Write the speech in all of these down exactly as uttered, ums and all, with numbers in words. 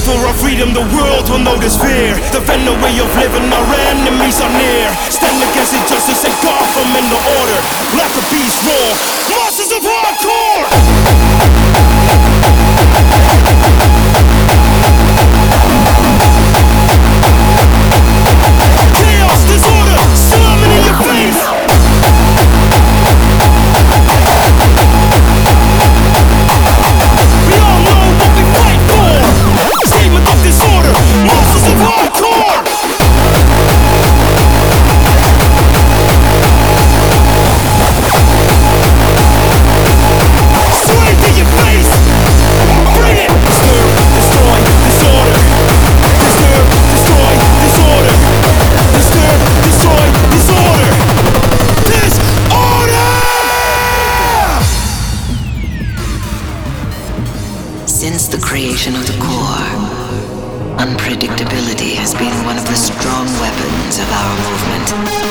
For our freedom, the world will know this fear. Defend the way of living, our enemies are near. Stand against injustice and Gotham in the order. Let the beast roar, monsters of hardcore. Chaos, disorder, slamming in your face. We all know what we fight for. Statement of disorder, monsters of hardcore. Swing to your face. Bring it. Disturb, destroy, disorder. Disturb, destroy, disorder. Disturb, destroy, disorder. Disorder! Since the creation of the core, unpredictability has been one of the strong weapons of our movement.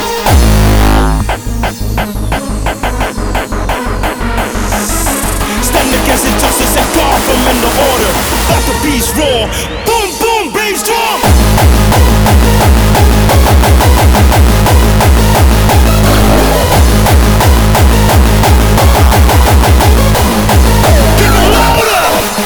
Stand against injustice and Gotham in the order. Let the beast roar. Boom, boom, bass drum. Get louder.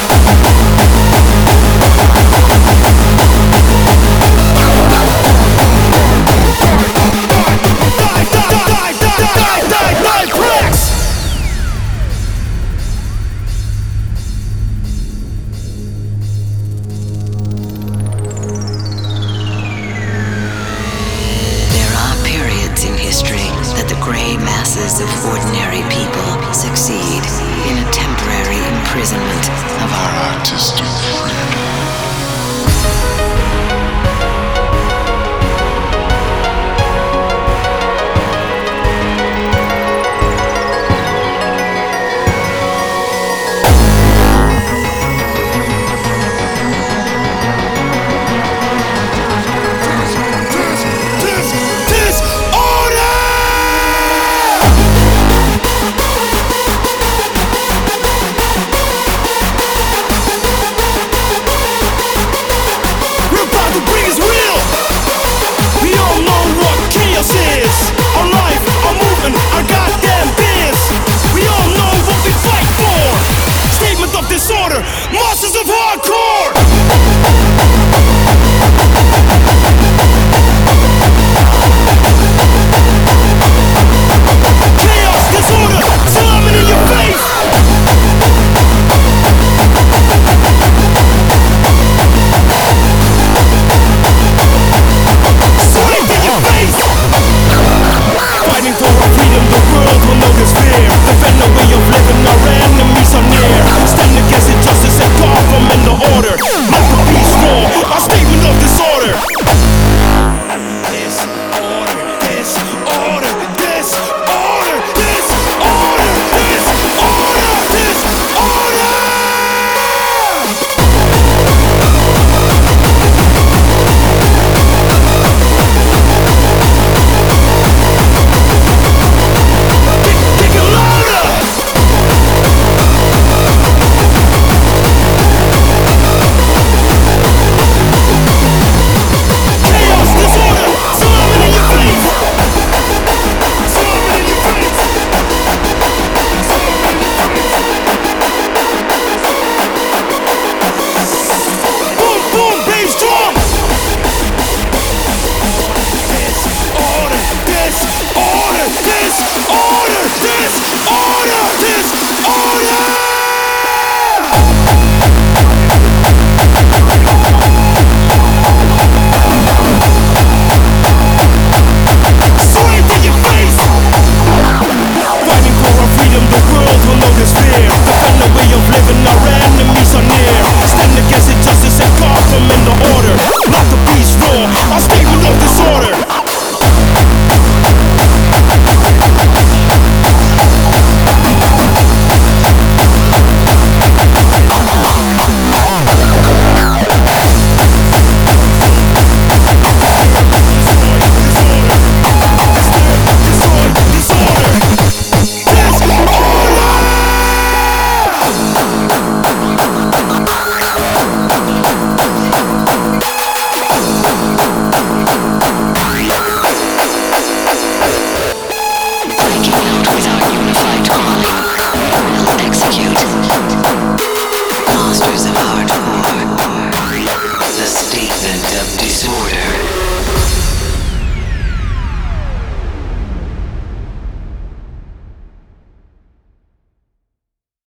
Die, die, die, die, die, die, die, cracks. There are periods in history that the gray masses of ordinary people succeed in a temporary imprisonment of our artistic freedom.